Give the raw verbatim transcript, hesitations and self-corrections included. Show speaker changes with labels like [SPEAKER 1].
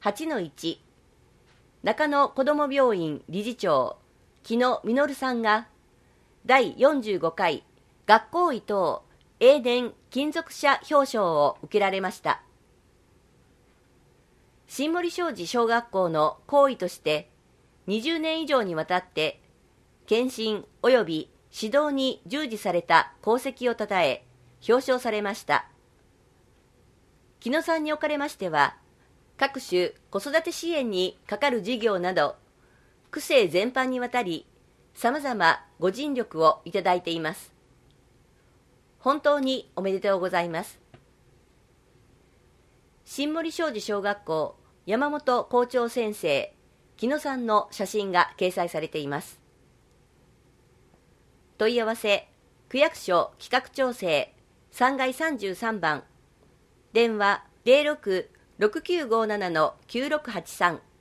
[SPEAKER 1] はちのいち、中野こども病院理事長木野実さんがだいよんじゅうごかい学校医等永年勤続者表彰を受けられました。新森商事小学校の校医としてにじゅうねん以上にわたって検診及び指導に従事された功績をたたえ表彰されました。木野さんにおかれましては、各種子育て支援にかかる事業など区政全般にわたりさまざまご尽力をいただいています。本当におめでとうございます。新森商事小学校山本校長先生木野さんの写真が掲載されています。問い合わせ区役所企画調整さんがいさんじゅうさんばん、電話 ゼロろく ろくきゅうごなな のきゅうろくはちさん